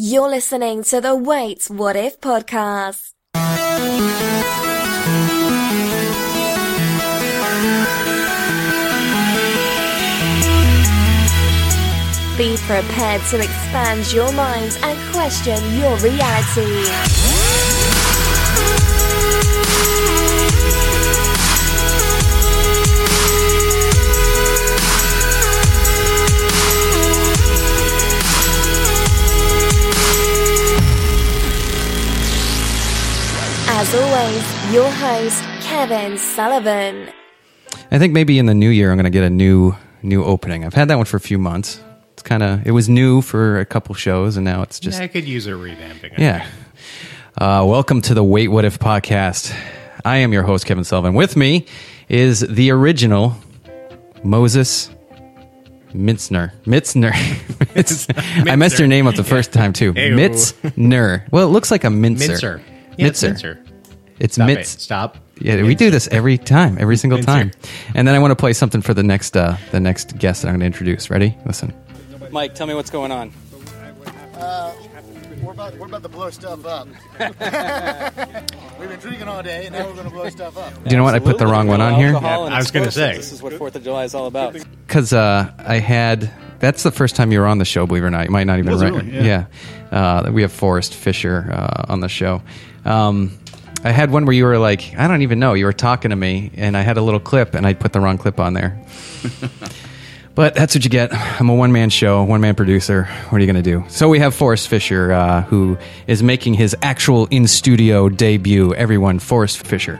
You're listening to the Wait, What If podcast. Be prepared to expand your mind and question your reality. As always, your host, Kevin Sullivan. I think maybe in the new year I'm going to get a new opening. I've had that one for a few months. It was new for a couple shows, and now it's just... Yeah, I could use a revamping. Yeah. Welcome to the Wait, What If podcast. I am your host, Kevin Sullivan. With me is the original Moses Mitzner. I messed your name up the first time, too. Hey-o. Mitzner. Well, it looks like a mincer. Yeah, it's mincer. It's Stop Mitz. it. Stop. Yeah, Mincer. we do this every single Mincer. time. And then I want to play something for the next guest that I'm going to introduce. Ready? Listen. Mike, tell me what's going on. We're about to blow stuff up. We've been drinking all day, and now we're going to blow stuff up. Do you know what? I put the wrong one on here. I was going to say. This is what 4th of July is all about. Because that's the first time you were on the show, believe it or not. You might not even Really? Yeah. We have Forrest Fisher on the show. I had one where you were like, I don't even know. You were talking to me, and I had a little clip, and I put the wrong clip on there. But that's what you get. I'm a one-man show, one-man producer. What are you going to do? So we have Forrest Fisher, who is making his actual in-studio debut. Everyone, Forrest Fisher.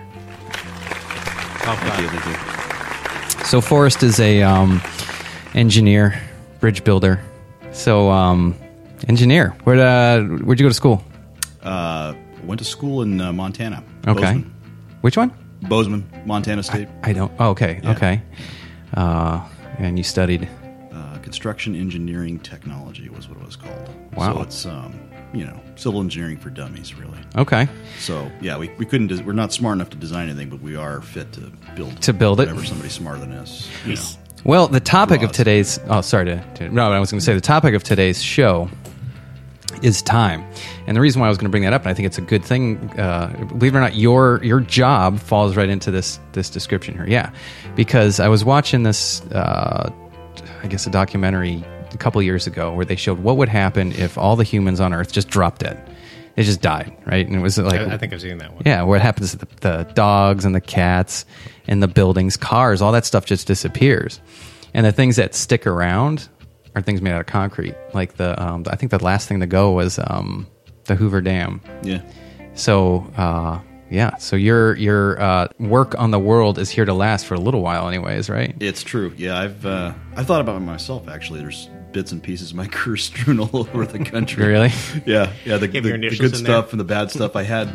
Thank you. So Forrest is a engineer, bridge builder. So engineer. Where'd you go to school? Went to school in Montana. Okay. Bozeman. Which one? Bozeman, Montana State. I don't. Oh, okay. Yeah. Okay. And you studied? Construction engineering technology was what it was called. Wow. So it's, civil engineering for dummies, really. Okay. So, yeah, we couldn't, we're not smart enough to design anything, but we are fit to build it. whatever somebody smarter than us. Well, the topic of Draws. today's... Oh, sorry No, I was going to say the topic of today's show is time. And the reason why I was going to bring that up, and I think it's a good thing, believe it or not, your job falls right into this description here. Yeah. Because I was watching this, I guess, a documentary a couple years ago where they showed what would happen if all the humans on Earth just dropped dead. They just died, right? And it was like... I think I've seen that one. Yeah, what happens to the dogs and the cats and the buildings, cars, all that stuff just disappears. And the things that stick around are things made out of concrete. Like I think the last thing to go was the Hoover Dam. Yeah. So, so your work on the world is here to last for a little while anyways, right? It's true. Yeah, I've thought about it myself, actually. There's bits and pieces of my career strewn all over the country. Really? Yeah. The Give your good initials in stuff there. and the bad stuff. I had...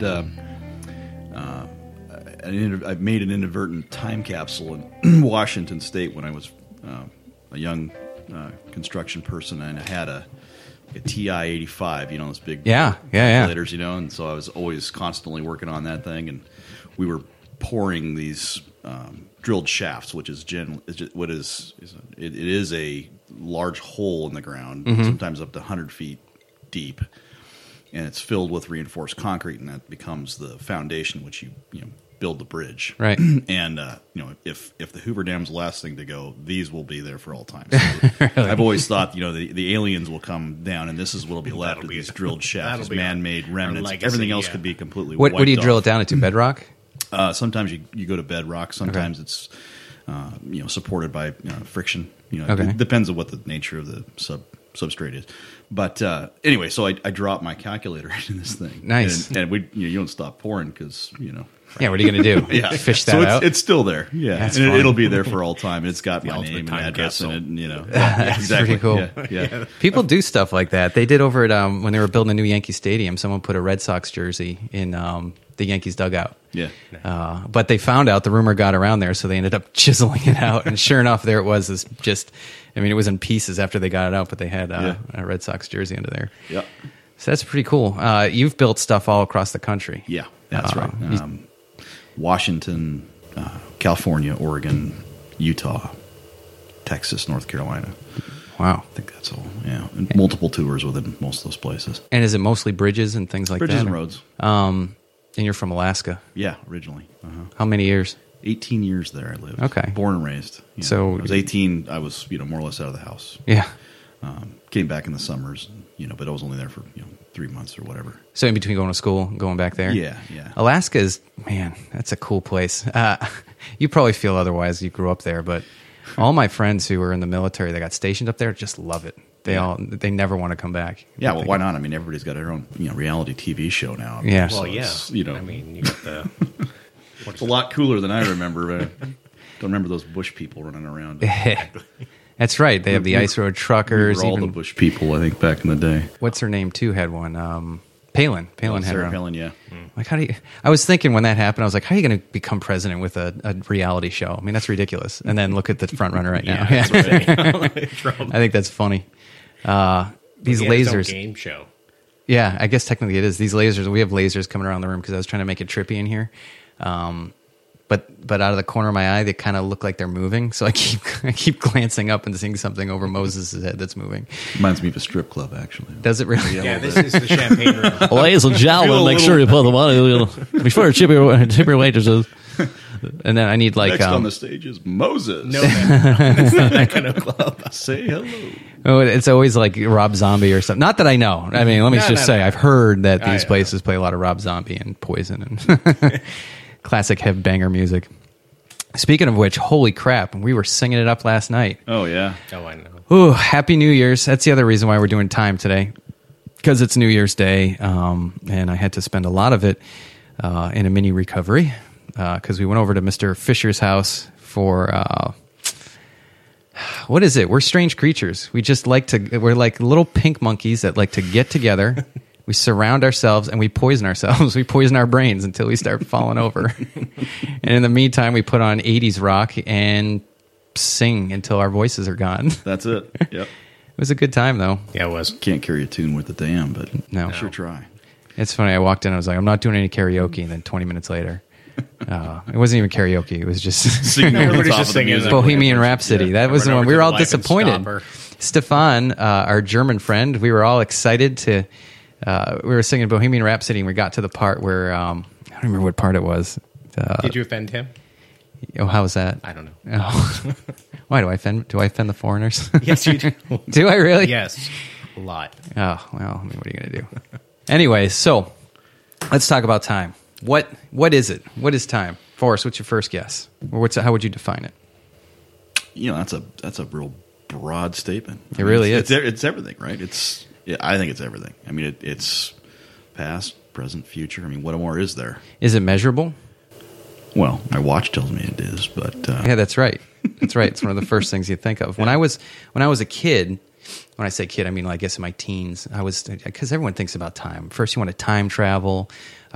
I made an inadvertent time capsule in Washington State when I was a young construction person, and I had a TI-85, those big calculators, and so I was always constantly working on that thing, and we were pouring these drilled shafts, which is it is a large hole in the ground, sometimes up to 100 feet deep, and it's filled with reinforced concrete, and that becomes the foundation which you build the bridge. Right. And if the Hoover Dam's the last thing to go, these will be there for all time. So Really? I've always thought the aliens will come down, and this is what'll be left That'll of be these it. drilled shafts, That'll these be man-made remnants. legacy, Everything else yeah. could be completely What do you wiped drill off. it down into? Bedrock? Sometimes you go to bedrock. Sometimes it's supported by friction. Okay. It depends on what the nature of the substrate is. But anyway, so I dropped my calculator into this thing. Nice. And we you don't stop pouring because Yeah, what are you going to do? Yeah, Fish that so out? it's still there. Yeah, That's and fun. it'll be there for all time. It's got my ultimate name and time address capsule. in it. And, That's exactly. pretty cool. Yeah. People do stuff like that. They did over at when they were building a new Yankee Stadium. Someone put a Red Sox jersey in the Yankees dugout. Yeah. But they found out, the rumor got around there, so they ended up chiseling it out. And sure enough, there it was. It was in pieces after they got it out, but they had a Red Sox jersey under there. Yeah. So that's pretty cool. You've built stuff all across the country. Yeah, that's right. Washington, California, Oregon, Utah, Texas, North Carolina. Wow. I think that's all. Yeah, and multiple tours within most of those places. And is it mostly bridges and things like Bridges that? and roads. And you're from Alaska. Yeah, originally. How many years? 18 years there I lived. Okay. Born and raised. So- I was 18. I was, more or less out of the house. Yeah. Came back in the summers, but I was only there for 3 months or whatever. So in between going to school and going back there? Yeah. Alaska is, man, that's a cool place. You probably feel otherwise. You grew up there, but all my friends who were in the military that got stationed up there just love it. They never want to come back. Yeah, well, why not? I mean, everybody's got their own reality TV show now. Yeah. So Well, yeah. it's, I mean, you got the. it's a lot cooler than I remember. But I don't remember those Bush people running around. That's right. They have the Ice Road Truckers. We were all the Bush people, I think, back in the day. What's her name too? Had one. Palin. Palin had her Sarah own. Palin, yeah. Like, how do you? I was thinking when that happened, I was like, how are you going to become president with a reality show? I mean, that's ridiculous. And then look at the front runner right now. Yeah, that's right. I think that's funny. These He had his own lasers. game show. Yeah, I guess technically it is. These lasers, we have lasers coming around the room because I was trying to make it trippy in here. But out of the corner of my eye, they kind of look like they're moving. So I keep glancing up and seeing something over Moses' head that's moving. Reminds me of a strip club, actually. Does it really? Yeah, this is the champagne room. Ladies and gentlemen, make sure you put the money before tip your waitresses. And then I need like Next on the stage is Moses. No, it's not that kind of club. Say hello. oh, it's always like Rob Zombie or something. Not that I know. I mean, let me just say, I've heard that these places play a lot of Rob Zombie and Poison and classic headbanger music. Speaking of which, holy crap, we were singing it up last night. Oh, yeah. Oh, I know. Ooh, Happy New Year's. That's the other reason why we're doing time today, because it's New Year's Day, and I had to spend a lot of it in a mini recovery, because we went over to Mr. Fisher's house for... what is it? We're strange creatures. We just we're like little pink monkeys that like to get together. We surround ourselves and we poison ourselves. We poison our brains until we start falling over. And in the meantime, we put on 80s rock and sing until our voices are gone. That's it. Yep. It was a good time, though. Yeah, it was. Can't carry a tune with the dam, but No. sure try. It's funny. I walked in. I was like, I'm not doing any karaoke. And then 20 minutes later, it wasn't even karaoke. It was just Singing over the Everybody's top just of the singing music. the- Bohemian Rhapsody. That was the one. Went over We to were the all Life and disappointed. Stopper. Stefan, our German friend, we were all excited to. We were singing Bohemian Rhapsody, and we got to the part where I don't remember what part it was. Did you offend him? Oh, how was that? I don't know. Oh. Why do I offend? Do I offend the foreigners? Yes, you do. Do I really? Yes, a lot. Oh well. I mean, what are you going to do? Anyway, so let's talk about time. What is it? What is time? Forrest, what's your first guess? Or how would you define it? That's a real broad statement. It really is. It's everything, right? I think it's everything. I mean, it's past, present, future. I mean, what more is there? Is it measurable? Well, my watch tells me it is, but Yeah, that's right. That's right. It's one of the first things you think of. When I was a kid, when I say kid, I mean, I guess in my teens, because everyone thinks about time. First, you want to time travel.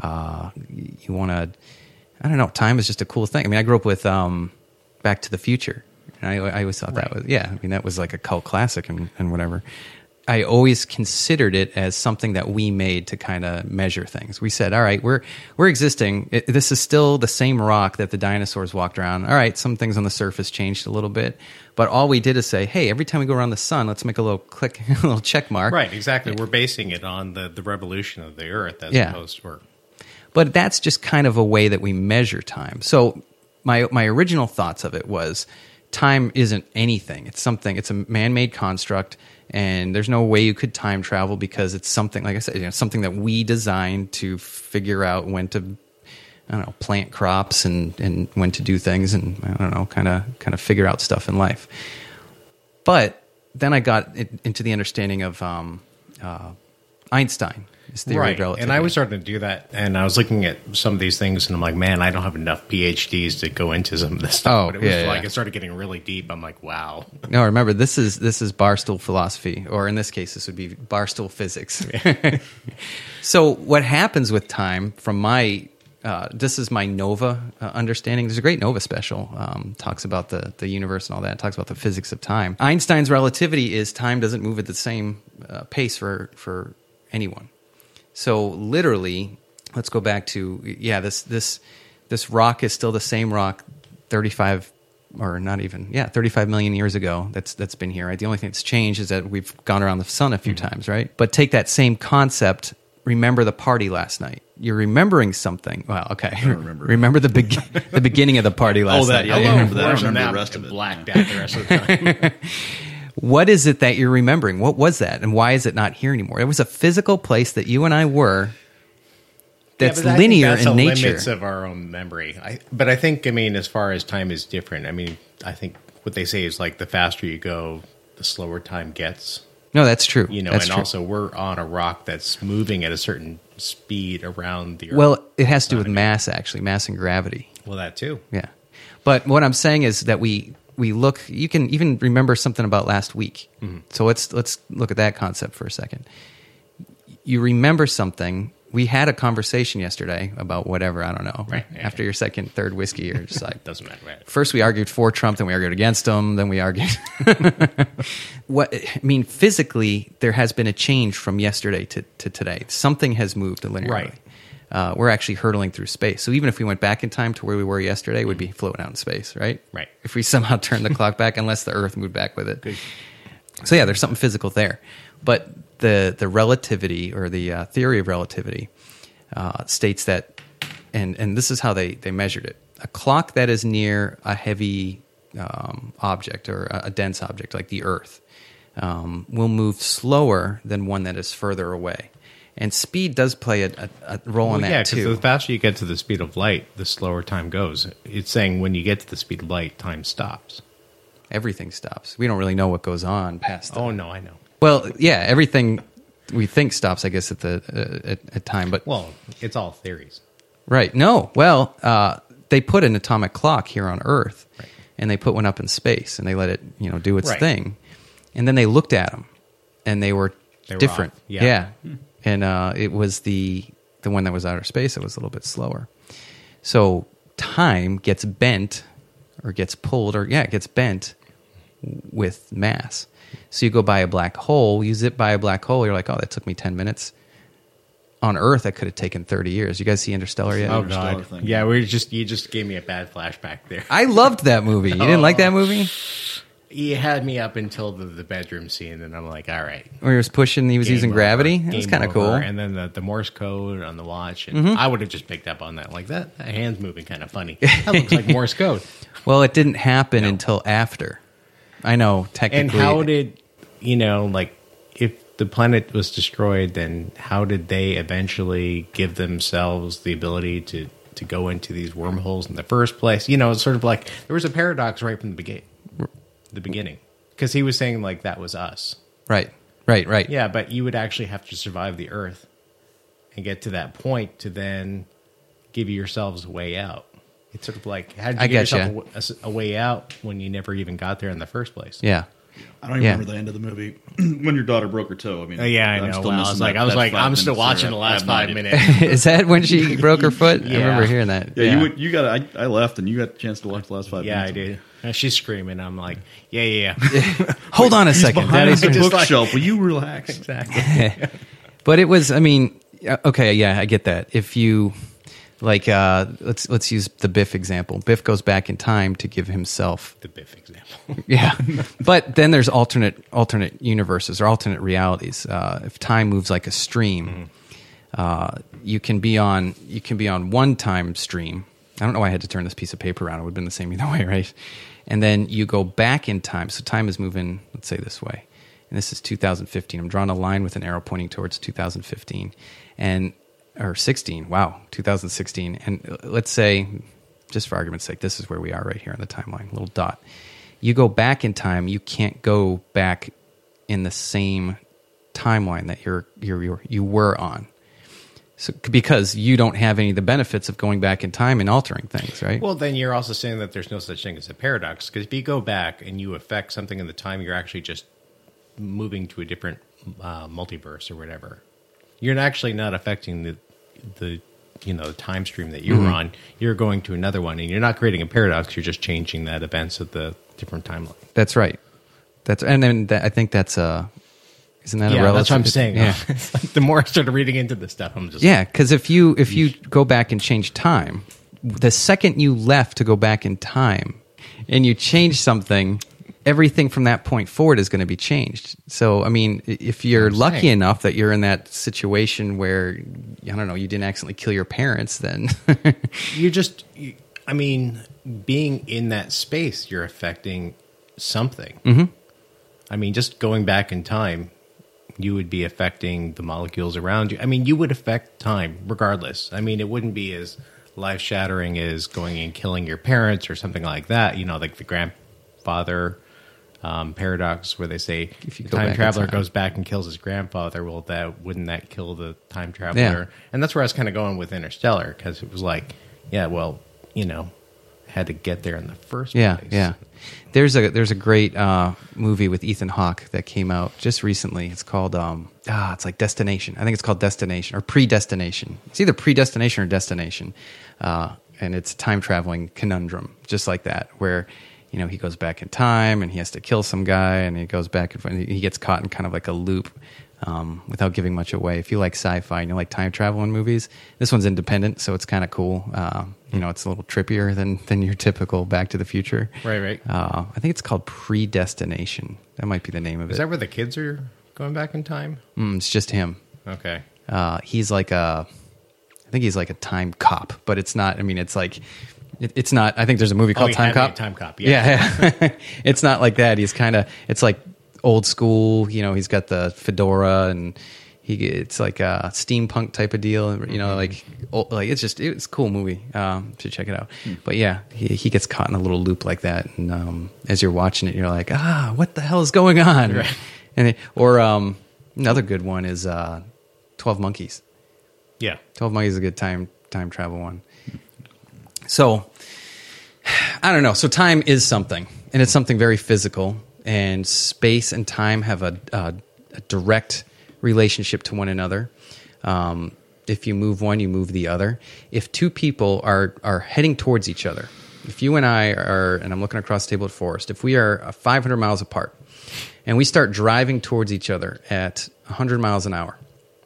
You want to, I don't know, time is just a cool thing. I mean, I grew up with Back to the Future. And I always thought that was, I mean, that was like a cult classic and whatever. I always considered it as something that we made to kind of measure things. We said, all right, we're existing. This is still the same rock that the dinosaurs walked around. All right, some things on the surface changed a little bit. But all we did is say, hey, every time we go around the sun, let's make a little click, a little check mark. Right, exactly. We're basing it on the revolution of the Earth as opposed to... But that's just kind of a way that we measure time. So my original thoughts of it was time isn't anything. It's something. It's a man-made construct. And there's no way you could time travel because it's something, like I said, something that we designed to figure out when to, I don't know, plant crops and when to do things and, I don't know, kind of figure out stuff in life. But then I got into the understanding of Einstein, his theory of relativity. And I was starting to do that, and I was looking at some of these things, and I'm like, man, I don't have enough PhDs to go into some of this stuff. Oh, but it was yeah, like yeah. it started getting really deep. I'm like, wow. No, remember, this is Barstool philosophy, or in this case, this would be Barstool physics. So what happens with time, from my, this is my Nova understanding. There's a great Nova special, talks about the universe and all that, talks about the physics of time. Einstein's relativity is time doesn't move at the same pace for anyone. So literally, let's go back to, this rock is still the same rock 35 or not even, 35 million years ago that's been here, right? The only thing that's changed is that we've gone around the sun a few times, right? But take that same concept, remember the party last night. You're remembering something. Well, okay. I don't remember. Remember the beginning of the party last night. Yeah, I remember that. I don't remember the rest of it. Blacked out the rest of the time. What is it that you're remembering? What was that? And why is it not here anymore? It was a physical place that you and I were that's but I linear think that's in the nature. limits of our own memory. But I think, as far as time is different, I think what they say is like the faster you go, the slower time gets. No, that's true. And That's true. also we're on a rock that's moving at a certain speed around the Earth. Well, it has to do with mass, actually, mass and gravity. Well, that too. Yeah. But what I'm saying is that we look, you can even remember something about last week. Mm-hmm. So let's look at that concept for a second. You remember something. We had a conversation yesterday about whatever, I don't know. Right. After your second, third whiskey, you're just like... Doesn't matter. Right. First we argued for Trump, then we argued against him, then we argued... Physically, there has been a change from yesterday to today. Something has moved linearly. Right. We're actually hurtling through space. So even if we went back in time to where we were yesterday, we'd be floating out in space, right? Right. If we somehow turned the clock back, unless the Earth moved back with it. Good. So yeah, there's something physical there. But the relativity, or the theory of relativity, states that, and this is how they measured it. A clock that is near a heavy object, or a dense object like the Earth, will move slower than one that is further away. And speed does play a role in that too. Yeah, because the faster you get to the speed of light, the slower time goes. It's saying when you get to the speed of light, time stops. Everything stops. We don't really know what goes on past that. Oh, no, I know. Well, yeah, everything we think stops, I guess, at time. But well, it's all theories. Right. No. Well, they put an atomic clock here on Earth, right, and they put one up in space, and they let it, do its right thing. And then they looked at them, and they were different. Off. Yeah. And it was the one that was outer space that was a little bit slower. So time gets bent, or gets pulled, or it gets bent with mass. So you go by a black hole, you zip by a black hole, you're like, oh, that took me 10 minutes. On Earth, that could have taken 30 years. You guys see Interstellar yet? Oh, God. Yeah, you just gave me a bad flashback there. I loved that movie. You didn't like that movie? He had me up until the bedroom scene, and I'm like, all right. Where he was pushing, he was using gravity? That was kind of cool. And then the Morse code on the watch. And I would have just picked up on that. Like, that hand's moving kind of funny. That looks like Morse code. Well, it didn't happen until after. I know, technically. And how did, if the planet was destroyed, then how did they eventually give themselves the ability to go into these wormholes in the first place? It's sort of like there was a paradox right from the beginning, because he was saying like that was us. Right. Yeah, but you would actually have to survive the Earth and get to that point to then give yourselves a way out. It's sort of like, how did you get yourself a way out when you never even got there in the first place? Yeah. I don't even remember the end of the movie when your daughter broke her toe. I know. I'm still watching the last 5 minutes. Is that when she broke her foot? Yeah. I remember hearing that. Yeah, I left and you got a chance to watch the last 5 minutes. Yeah, I did. And she's screaming. I'm like, yeah. Hold on a second. Daddy's bookshelf. Will you relax? Exactly. But it was, okay, yeah, I get that. If you... Like, let's use the Biff example. Biff goes back in time to give himself the Biff example. Yeah, but then there's alternate universes or alternate realities. If time moves like a stream, you can be on one time stream. I don't know why I had to turn this piece of paper around. It would have been the same either way, right? And then you go back in time. So time is moving, let's say this way. And this is 2015. I'm drawing a line with an arrow pointing towards 2015. Or 16, 2016. And let's say, just for argument's sake, this is where we are right here on the timeline, little dot. You go back in time, you can't go back in the same timeline that you were on. So, because you don't have any of the benefits of going back in time and altering things, right? Well, then you're also saying that there's no such thing as a paradox, because if you go back and you affect something in the time, you're actually just moving to a different multiverse or whatever. You're actually not affecting the time stream that you were on. You're going to another one, and you're not creating a paradox. You're just changing that events of the different timeline. That's right. I think that's isn't that a relative? That's what I'm saying. Yeah. It's like the more I started reading into this stuff, I'm just because if you go back and change time, the second you left to go back in time, and you change something, everything from that point forward is going to be changed. So, I mean, if you're lucky enough that you're in that situation where, I don't know, you didn't accidentally kill your parents, then I mean, being in that space, you're affecting something. Mm-hmm. I mean, just going back in time, you would be affecting the molecules around you. I mean, you would affect time regardless. I mean, it wouldn't be as life-shattering as going and killing your parents or something like that. You know, like the grandfather paradox, where they say if the time traveler goes back and kills his grandfather, well, wouldn't that kill the time traveler? Yeah. And that's where I was kind of going with Interstellar, because it was like, yeah, well, you know, had to get there in the first place. Yeah. There's a great movie with Ethan Hawke that came out just recently. It's called it's like Destination. I think it's called Destination or Predestination. It's either Predestination or Destination, and it's a time traveling conundrum, just like that, where you know he goes back in time and he has to kill some guy, and he goes back and he gets caught in kind of like a loop. Without giving much away, if you like sci-fi and you like time travel in movies, this one's independent, so it's kind of cool. You know, it's a little trippier than your typical Back to the Future. Right. I think it's called Predestination. That might be the name of it. Is that where the kids are going back in time? It's just him. Okay. He's like I think he's like a time cop, but it's not. I mean, it's like. It's not. I think there's a movie called Time Cop. Time Cop. Yeah. It's not like that. He's kind of. It's like old school, you know. He's got the fedora, and it's like a steampunk type of deal. You know, like it's a cool movie. Should check it out. But yeah, he gets caught in a little loop like that, and as you're watching it, you're like, what the hell is going on? Right. And another good one is 12 Monkeys. Yeah. 12 Monkeys is a good time travel one. So, I don't know. So time is something, and it's something very physical, and space and time have a direct relationship to one another. If you move one, you move the other. If two people are heading towards each other, if you and I are, and I'm looking across the table at Forrest, if we are 500 miles apart, and we start driving towards each other at 100 miles an hour,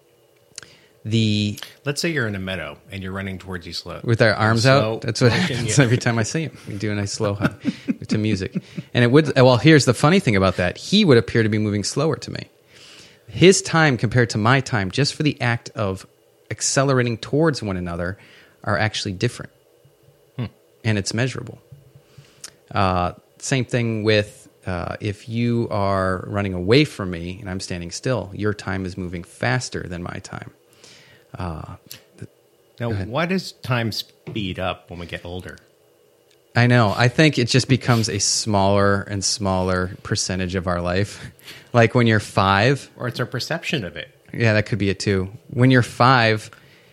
let's say you're in a meadow and you're running towards you slow with our arms out. That's what happens every time I see him. We do a nice slow hug to music, and it would. Well, here's the funny thing about that: he would appear to be moving slower to me. His time compared to my time, just for the act of accelerating towards one another, are actually different, and it's measurable. Same thing with if you are running away from me and I'm standing still, your time is moving faster than my time. Now, why does time speed up when we get older? I know. I think it just becomes a smaller and smaller percentage of our life. Like when you're 5. Or it's our perception of it. Yeah, that could be it too. When you're 5,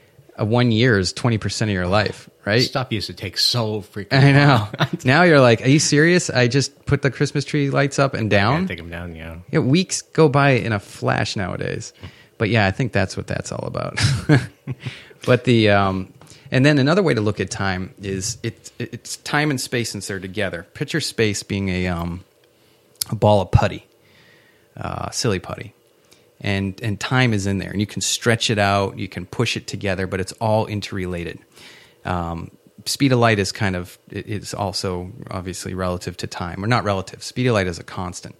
1 year is 20% of your life, right? Stuff used to take so freaking I know. Now you're like, are you serious? I just put the Christmas tree lights up and down? Yeah, take them down, yeah. Yeah, weeks go by in a flash nowadays. But yeah, I think that's what that's all about. But and then another way to look at time is it's time and space since they're together. Picture space being a ball of putty, silly putty, and time is in there, and you can stretch it out, you can push it together, but it's all interrelated. Speed of light is it's also obviously relative to time, or not relative. Speed of light is a constant,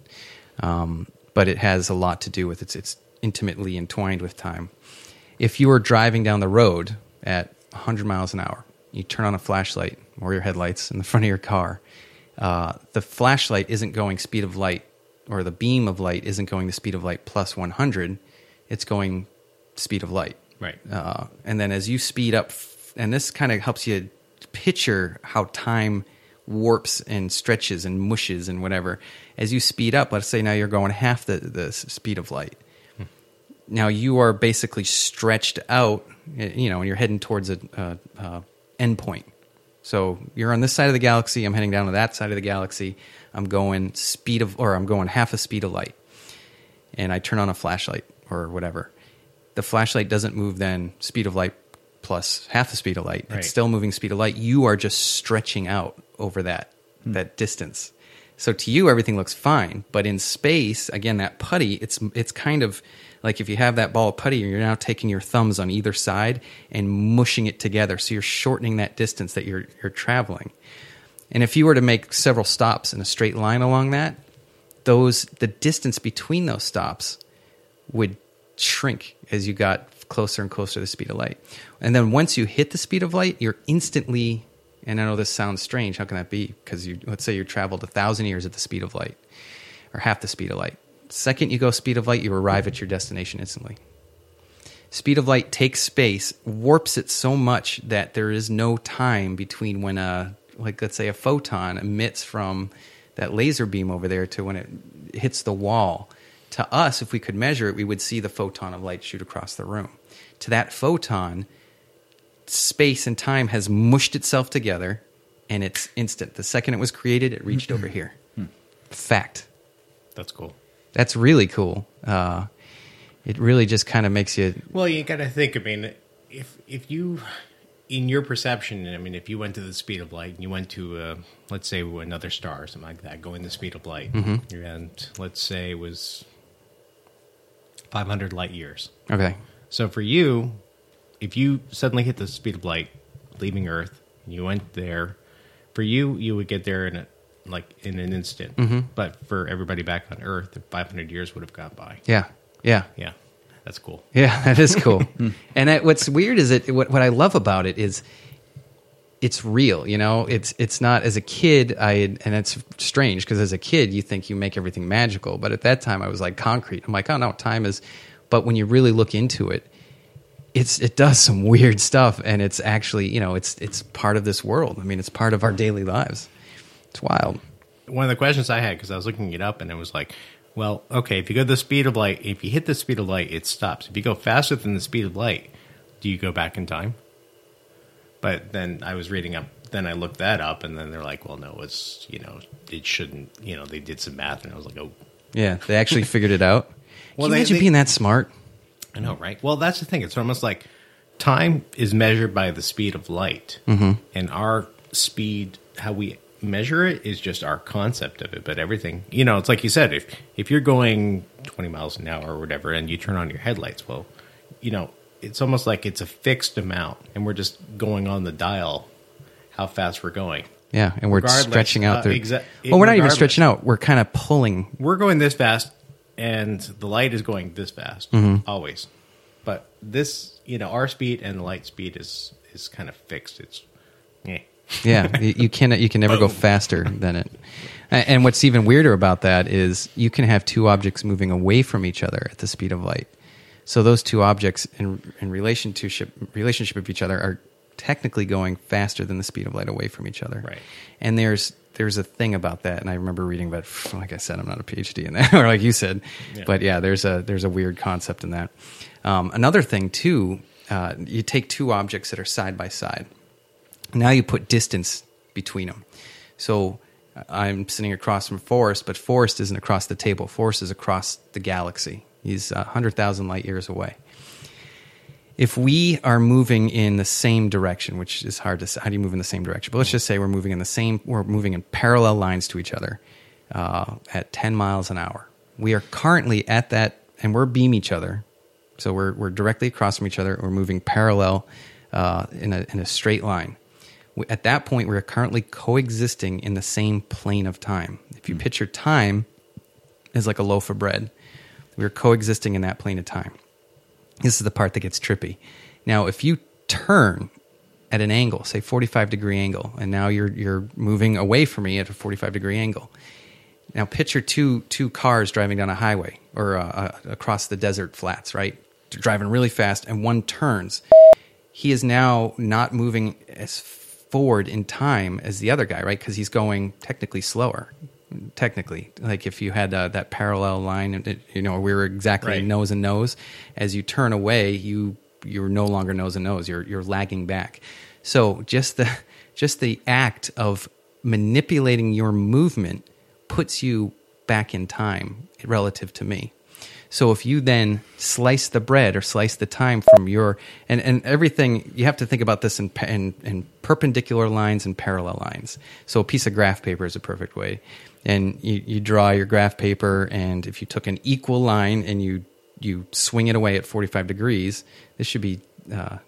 but it has a lot to do with it's intimately entwined with time. If you are driving down the road at 100 miles an hour, you turn on a flashlight or your headlights in the front of your car, the flashlight isn't going speed of light, or the beam of light isn't going the speed of light plus 100, it's going speed of light. Right. And then as you speed up, and this kind of helps you picture how time warps and stretches and mushes and whatever. As you speed up, let's say now you're going half the speed of light. Now you are basically stretched out, you know, and you're heading towards a end point. So you're on this side of the galaxy. I'm heading down to that side of the galaxy. I'm going half the speed of light, and I turn on a flashlight or whatever. The flashlight doesn't move then speed of light plus half the speed of light. Right. It's still moving speed of light. You are just stretching out over that distance. So to you, everything looks fine. But in space, again, that putty, it's kind of like if you have that ball of putty and you're now taking your thumbs on either side and mushing it together. So you're shortening that distance that you're traveling. And if you were to make several stops in a straight line along that, the distance between those stops would shrink as you got closer and closer to the speed of light. And then once you hit the speed of light, you're instantly, and I know this sounds strange, how can that be? Because let's say you traveled 1,000 years at the speed of light, or half the speed of light. The second you go speed of light, you arrive at your destination instantly. Speed of light takes space, warps it so much that there is no time between when let's say a photon emits from that laser beam over there to when it hits the wall. To us, if we could measure it, we would see the photon of light shoot across the room. To that photon, space and time has mushed itself together, and it's instant. The second it was created, it reached over here. Fact. That's cool. That's really cool. It really just kind of makes you... Well, you got to think, I mean, if you, in your perception, I mean, if you went to the speed of light and you went to, let's say, another star or something like that, going the speed of light, and let's say it was 500 light years. Okay. So for you, if you suddenly hit the speed of light, leaving Earth, and you went there, for you, you would get there in an instant. But for everybody back on Earth, 500 years would have gone by. Yeah. Yeah, that's cool. Yeah, that is cool. And what's weird is what I love about it is it's real. You know, it's not, as a kid, and it's strange because as a kid you think you make everything magical, but at that time I was like concrete. I'm like, oh no, time is. But when you really look into it, it does some weird stuff, and it's actually, you know, it's part of this world. I mean, it's part of our daily lives. It's wild. One of the questions I had, because I was looking it up, and it was like, well, okay, if you go the speed of light, if you hit the speed of light, it stops. If you go faster than the speed of light, do you go back in time? But then I was reading up, then I looked that up, and then they're like, well, no, it's, you know, it shouldn't, you know, they did some math, and I was like, oh. Yeah, they actually figured it out. Well, Can you imagine being that smart? I know, right? Well, that's the thing. It's almost like time is measured by the speed of light, and our speed, how we measure it, is just our concept of it. But everything, you know, it's like you said, if you're going 20 miles an hour or whatever, and you turn on your headlights, well, you know, it's almost like it's a fixed amount, and we're just going on the dial how fast we're going. Yeah, and we're Regardless, stretching out. well, we're not even stretching out. We're kind of pulling. We're going this fast, and the light is going this fast, always. But this, you know, our speed and the light speed is kind of fixed. It's, Yeah, you can never go faster than it. And what's even weirder about that is you can have two objects moving away from each other at the speed of light. So those two objects in relationship with each other are technically going faster than the speed of light away from each other. Right. And there's a thing about that, and I remember reading about, like I said, I'm not a PhD in that, or like you said, but yeah, there's a weird concept in that. Another thing too, you take two objects that are side by side. Now you put distance between them. So I'm sitting across from Forrest, but Forrest isn't across the table. Forrest is across the galaxy. He's 100,000 light years away. If we are moving in the same direction, which is hard to say, how do you move in the same direction? But let's just say we're moving in parallel lines to each other at 10 miles an hour. We are currently at that, and we're beam each other. So we're directly across from each other. We're moving parallel in a straight line. At that point, we're currently coexisting in the same plane of time. If you picture time as like a loaf of bread, we're coexisting in that plane of time. This is the part that gets trippy. Now, if you turn at an angle, say 45-degree angle, and now you're moving away from me at a 45-degree angle. Now, picture two cars driving down a highway or across the desert flats, right? They're driving really fast, and one turns. He is now not moving as forward in time as the other guy, right? Because he's going technically slower. Technically, like if you had that parallel line, we were exactly nose and nose. As you turn away, you're no longer nose and nose. You're lagging back. So just the act of manipulating your movement puts you back in time relative to me. So if you then slice the bread or slice the time from your and everything, you have to think about this in perpendicular lines and parallel lines. So a piece of graph paper is a perfect way. And you draw your graph paper, and if you took an equal line and you swing it away at 45 degrees, this should be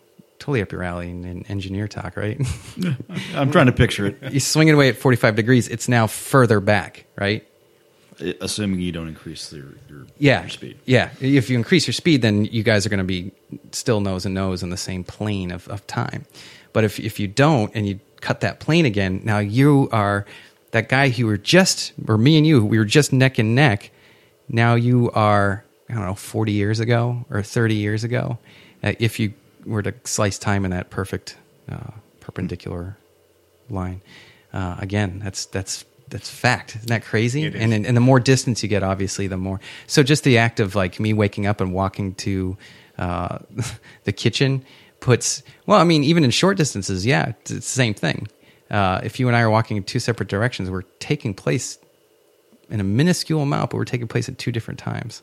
totally up your alley in engineer talk, right? I'm trying to picture it. You swing it away at 45 degrees, it's now further back, right? Assuming you don't increase your speed. Yeah. If you increase your speed, then you guys are going to be still nose and nose in the same plane of time. But if you don't and you cut that plane again, now you are that guy who were just, or me and you, we were just neck and neck. Now you are, I don't know, 40 years ago or 30 years ago. If you were to slice time in that perfect perpendicular line, again, that's fact. Isn't that crazy? And the more distance you get, obviously, the more. So just the act of like me waking up and walking to the kitchen puts. Well, I mean, even in short distances, yeah, it's the same thing. If you and I are walking in two separate directions, we're taking place in a minuscule amount, but we're taking place at two different times.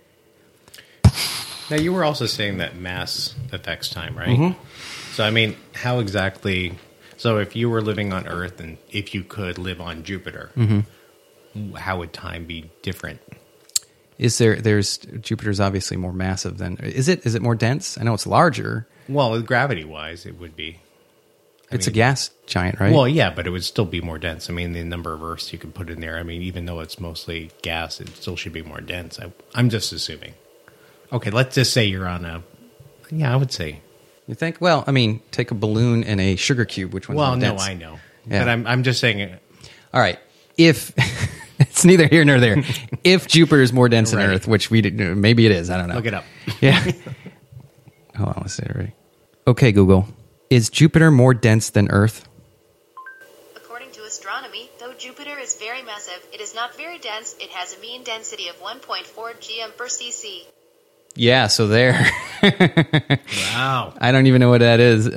Now, you were also saying that mass affects time, right? Mm-hmm. So, I mean, how exactly... So if you were living on Earth and if you could live on Jupiter, how would time be different? There's Jupiter's obviously more massive than... Is it more dense? I know it's larger. Well, gravity-wise, it would be. It's a gas giant, right? Well, yeah, but it would still be more dense. I mean, the number of Earths you could put in there, I mean, even though it's mostly gas, it still should be more dense. I'm just assuming. Okay, let's just say you're on a... Yeah, I would say... You think? Well, I mean, take a balloon and a sugar cube. Which one's more dense? I know. Yeah. But I'm just saying... All right. If... it's neither here nor there. If Jupiter is more dense than Right. Earth, which maybe it is. I don't know. Look it up. Yeah. Hold on. Let's say it right. Okay, Google. Is Jupiter more dense than Earth? According to astronomy, though Jupiter is very massive, it is not very dense. It has a mean density of 1.4 gm per cc. Yeah, so there. Wow. I don't even know what that is.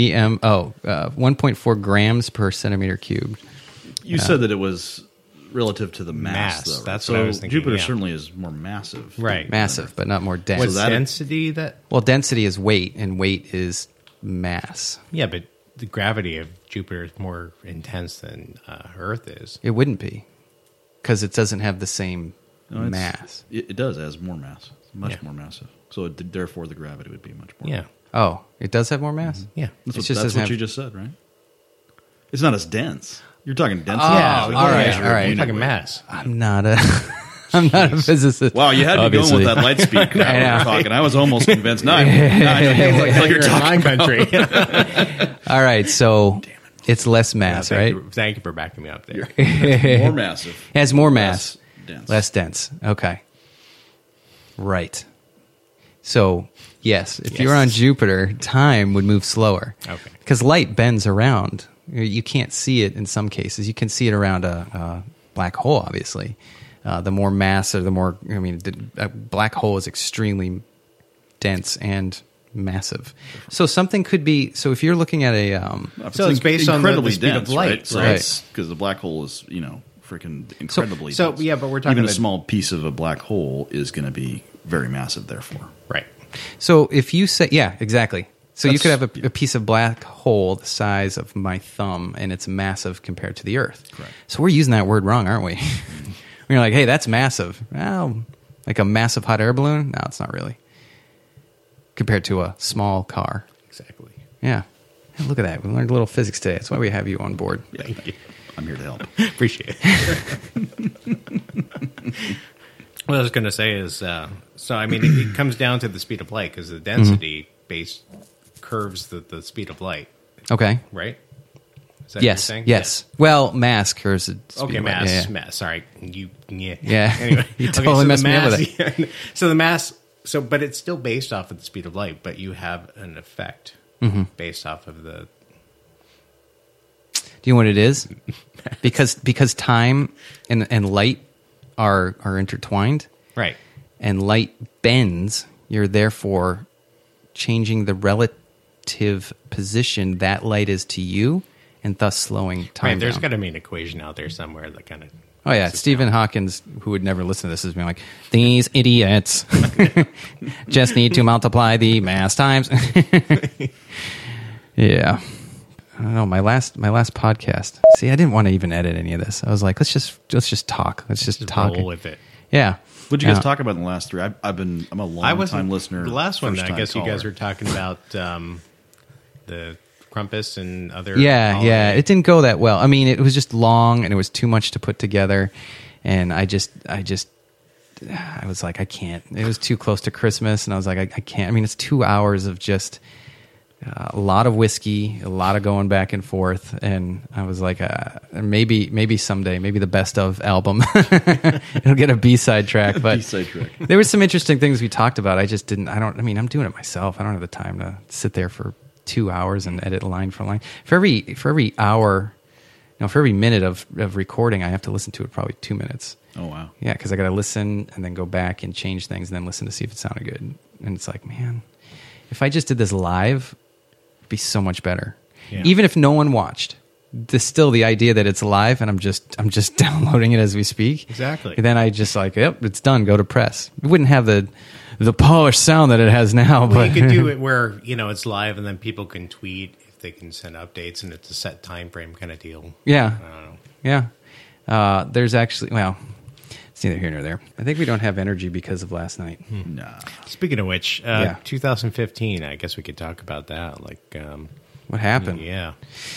1.4 grams per centimeter cubed. You said that it was relative to the mass, though. Right? That's so what I was thinking, Jupiter yeah. certainly is more massive. Right. Massive, but not more dense. What's that- density that... Well, density is weight, and weight is mass. Yeah, but the gravity of Jupiter is more intense than Earth is. It wouldn't be, because it doesn't have the same No, mass. It does. It has more mass. Much Yeah. more massive. So therefore, the gravity would be much more. Yeah. Oh, it does have more mass? Yeah. That's It what, just doesn't have- you just said, right? It's not as dense. You're talking density. Yeah, all right, measure it. all right. We're talking mass. I'm not a physicist. Wow, you had me Obviously. going with that light speed crap I we know. were talking. I was almost convinced. Now I know what you're You're in talking line about. country. All right, so it's less mass, right? Thank you for backing me up there. More massive. It has more mass. dense. Less dense. Okay. Right. So, yes, if you were on Jupiter, time would move slower. Okay. Because light bends around. You can't see it in some cases. You can see it around a black hole, obviously. The more mass or the more... I mean, a black hole is extremely dense and massive. So something could be... So if you're looking at a... So it's based on the incredibly speed of dense, light, right? So right. it's because the black hole is, freaking incredibly so, dense. yeah, but we're talking even a about- small piece of a black hole is going to be very massive. Therefore, Right. So if you say... Yeah, exactly. So you That's- could have a piece of black hole the size of my thumb, and it's massive compared to the Earth. Correct. So we're using that word wrong, aren't we? We're like, hey, that's massive. Well, like a massive hot air balloon? No, it's not really. Compared to a small car. Exactly. Yeah. Hey, look at that. We learned a little physics today. That's why we have you on board. Thank you. I'm here to help. Appreciate it. What I was going to say is, so I mean, it comes down to the speed of light because the density base curves the speed of light, Okay. right? Is that Yes. what you're saying? Yes. Well, mass curves the speed Okay, of light. mass, Yeah. mass. Sorry, yeah. Yeah. Anyway, You okay, totally so messed the me up with mass, so the mass, but it's still based off of the speed of light, but you have an effect based off of the. Do you know what it is? Because time and light are intertwined, Right. and light bends, you're therefore changing the relative position that light is to you, and thus slowing time Right. There's down. got to be an equation out there somewhere that kind of. Oh yeah, Stephen Hawkins, who would never listen to this, is being like, "These idiots just need to multiply the mass times." Yeah, I don't know. My last podcast. See, I didn't want to even edit any of this. I was like, let's just talk. Let's just talk. roll with it. Yeah. What did you guys talk about in the last three? I'm a long I wasn't time listener. The last one, first I time guess you guys caller. were talking about the Krampus and other. Yeah, holiday. yeah. It didn't go that well. I mean, it was just long and it was too much to put together. And I was like, I can't. It was too close to Christmas, and I was like, I can't. I mean, it's 2 hours of just a lot of whiskey, a lot of going back and forth, and I was like, maybe someday, maybe the best of album, it'll get a B-side track. But B-side track. There were some interesting things we talked about. I just didn't. I mean, I'm doing it myself. I don't have the time to sit there for 2 hours and edit line for line. For every hour, for every minute of recording, I have to listen to it probably 2 minutes. Oh, wow. Yeah, because I got to listen and then go back and change things and then listen to see if it sounded good. And it's like, man, if I just did this live, it'd be so much better. Yeah. Even if no one watched, there's still the idea that it's live and I'm just downloading it as we speak. Exactly. And then I just like, yep, it's done. Go to press. It wouldn't have the polished sound that it has now. Well, but you could do it where it's live and then people can tweet if they can send updates and it's a set time frame kind of deal. Yeah. I don't know. Yeah. There's actually, well, it's neither here nor there. I think we don't have energy because of last night. Nah. Speaking of which, 2015, I guess we could talk about that. Like, what happened? Yeah.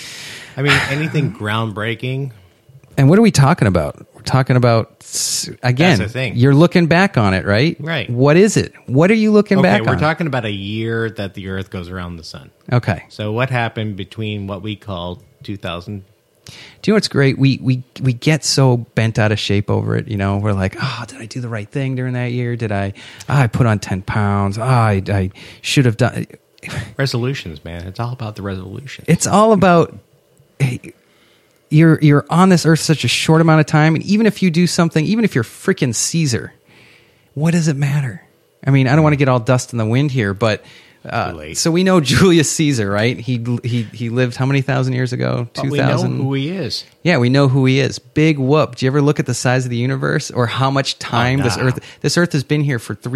I mean, anything groundbreaking. And what are we talking about? We're talking about, again, That's the thing. You're looking back on it, right? Right. What is it? What are you looking back on? Okay, we're talking about a year that the Earth goes around the sun. Okay. So what happened between what we call 2000? Do you know what's great? We get so bent out of shape over it. We're like, oh, did I do the right thing during that year? Did I put on 10 pounds? I should have done. Resolutions, man. It's all about the resolution. It's all about, hey, you're on this earth such a short amount of time. And even if you do something, even if you're freaking Caesar, what does it matter? I mean, I don't want to get all dust in the wind here, but so we know Julius Caesar, right? He lived how many thousand years ago? 2000. We know who he is. Yeah, we know who he is. Big whoop. Do you ever look at the size of the universe or how much time this Earth has been here for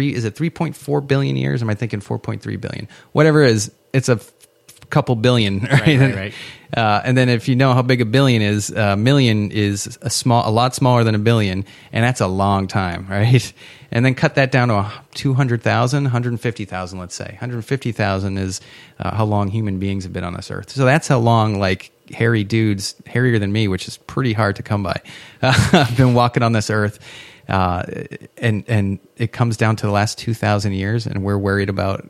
3.4 billion years? Am I thinking 4.3 billion? Whatever it is, it's a couple billion, right? Right. And then if you know how big a billion is, a million is a lot smaller than a billion, and that's a long time, right? And then cut that down to 200,000, 150,000, let's say. 150,000 is how long human beings have been on this earth. So that's how long, like, hairy dudes, hairier than me, which is pretty hard to come by, have been walking on this earth. And it comes down to the last 2,000 years, and we're worried about,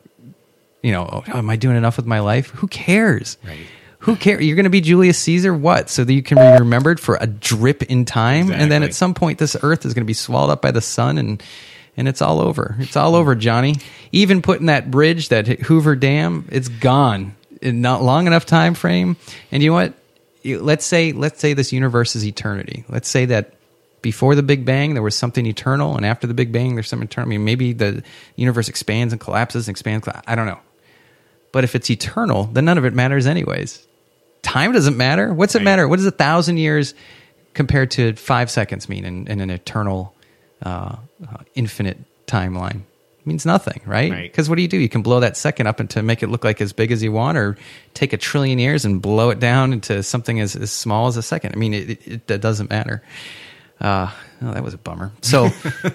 am I doing enough with my life? Who cares? Right. Who cares? You're going to be Julius Caesar, what? So that you can be remembered for a drip in time? Exactly. And then at some point, this earth is going to be swallowed up by the sun, and it's all over. It's all over, Johnny. Even putting that bridge, that Hoover Dam, it's gone in not long enough time frame. And you know what? Let's say this universe is eternity. Let's say that before the Big Bang, there was something eternal, and after the Big Bang, there's something eternal. I mean, maybe the universe expands and collapses and expands. I don't know. But if it's eternal, then none of it matters anyways. Time doesn't matter. What's it matter? What does 1,000 years compared to 5 seconds mean in an eternal, infinite timeline? It means nothing, right? Because what do? You can blow that second up and to make it look like as big as you want, or take 1 trillion years and blow it down into something as small as a second. I mean, it doesn't matter. That was a bummer. So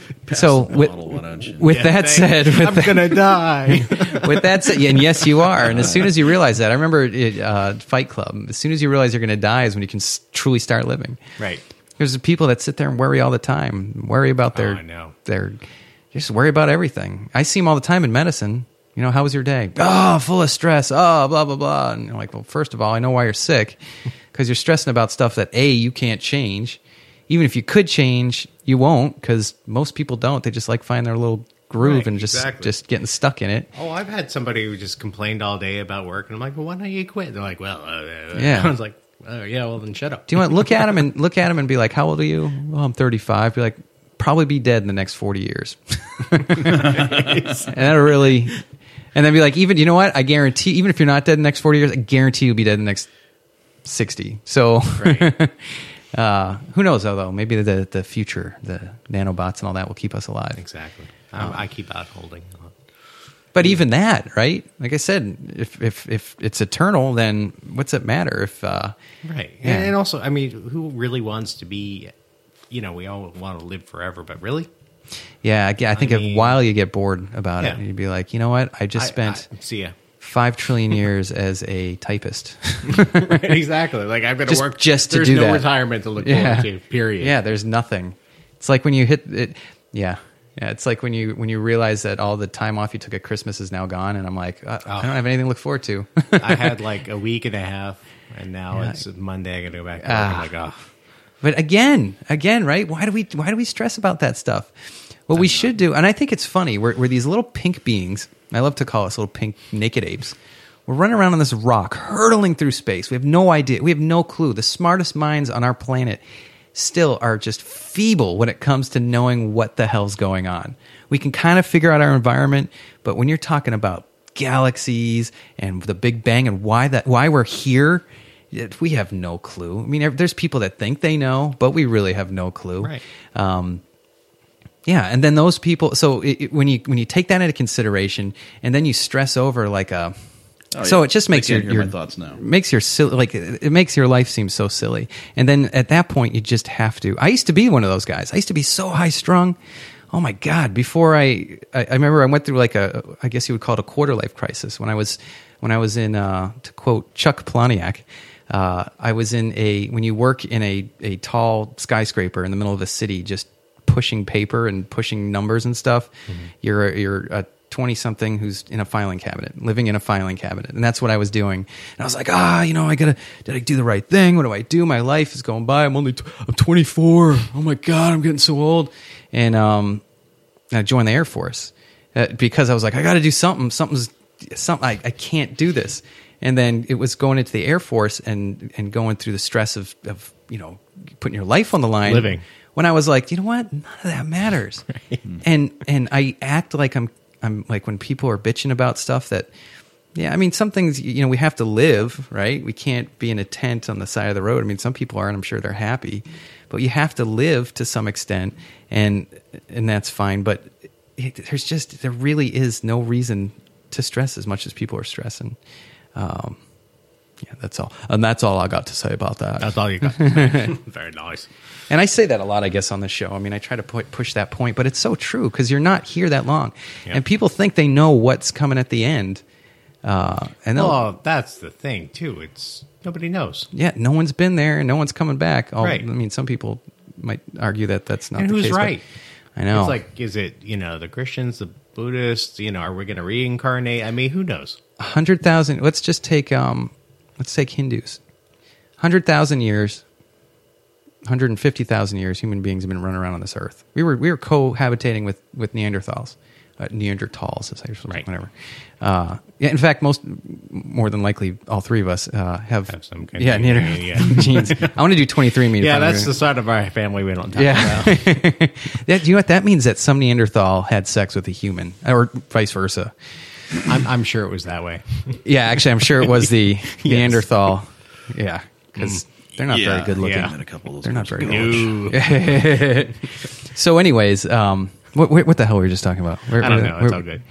with that said, I'm gonna die. With that said, and yes, you are. And as soon as you realize that, I remember Fight Club. As soon as you realize you're going to die is when you can truly start living. Right. There's the people that sit there and worry all the time, worry about their just worry about everything. I see them all the time in medicine. How was your day? Oh, full of stress. Oh, blah, blah, blah. And you're like, well, first of all, I know why you're sick, because you're stressing about stuff that you can't change. Even if you could change, you won't, because most people don't. They just like find their little groove and just getting stuck in it. Oh, I've had somebody who just complained all day about work, and I'm like, well, why don't you quit? They're like, well, yeah. I was like, oh, yeah, well, then shut up. Do you want to look at him and be like, how old are you? Well, I'm 35. Be like, probably be dead in the next 40 years. And that'll really, and then be like, even, you know what? I guarantee, even if you're not dead in the next 40 years, I guarantee you'll be dead in the next 60. So, who knows though? Maybe the future, the nanobots and all that will keep us alive. Exactly. I keep out holding on. But even that, right? Like I said, if it's eternal, then what's it matter? If right, yeah. And also, I mean, who really wants to be? We all want to live forever, but really? Yeah, I think a while you get bored about it, and you'd be like, you know what? I just spent see ya. 5 trillion years as a typist. Right, exactly. Like I've got to work just to there's do no that. retirement to look forward to. Period. Yeah, there's nothing. It's like when you hit it. Yeah. Yeah, it's like when you realize that all the time off you took at Christmas is now gone, and I'm like, I don't have anything to look forward to. I had like a week and a half, and now it's Monday. I got to go back to work. I'm like, oh. But again, right? Why do we stress about that stuff? What we should do, and I think it's funny, we're these little pink beings. I love to call us little pink naked apes. We're running around on this rock, hurtling through space. We have no idea. We have no clue. The smartest minds on our planet still are just feeble when it comes to knowing what the hell's going on. We can kind of figure out our environment, but when you're talking about galaxies and the Big Bang and why we're here, we have no clue. I mean, there's people that think they know, but we really have no clue. Right. Yeah, and then those people. So when you take that into consideration, and then you stress over like a. So it just makes your my thoughts now. Makes your it makes your life seem so silly. And then at that point, you just have to. I used to be one of those guys. I used to be so high strung. Oh my God! Before I remember I went through like I guess you would call it a quarter life crisis when I was in to quote Chuck Palahniuk. I was in when you work in a tall skyscraper in the middle of a city, just pushing paper and pushing numbers and stuff. Mm-hmm. You're a 20-something who's in a filing cabinet, living in a filing cabinet. And that's what I was doing. And I was like, did I do the right thing? What do I do? My life is going by. I'm 24. Oh my God, I'm getting so old. And I joined the Air Force because I was like, I got to do something. Something. I can't do this. And then it was going into the Air Force and going through the stress of putting your life on the line. Living. When I was like, you know what? None of that matters. Right. And I act like I'm like when people are bitching about stuff that, yeah, I mean, some things, we have to live, right? We can't be in a tent on the side of the road. I mean, some people are, and I'm sure they're happy, but you have to live to some extent, and that's fine. But there really is no reason to stress as much as people are stressing. Yeah, that's all. And that's all I got to say about that. That's all you got. Very nice. And I say that a lot, I guess, on the show. I mean, I try to push that point, but it's so true because you're not here that long. Yep. And people think they know what's coming at the end. That's the thing, too. It's nobody knows. Yeah, no one's been there and no one's coming back. Right. I mean, some people might argue that that's not and the case. And who's right? I know. It's like, is it, the Christians, the Buddhists, are we going to reincarnate? I mean, who knows? 100,000. Let's just take Hindus. 100,000 years, 150,000 years, human beings have been running around on this earth. We were cohabitating with Neanderthals. Neanderthals, whatever. Yeah, in fact, more than likely, all three of us have some kind of genes. I want to do 23andMe. Yeah, that's the side of our family we don't talk about. Do you know what that means? That some Neanderthal had sex with a human, or vice versa. I'm sure it was that way. Yeah, actually, I'm sure it was the Neanderthal. Yeah, because they're not very good looking. Yeah. A couple of those they're not very good. So, anyways, what the hell were we just talking about? I don't know. It's all good.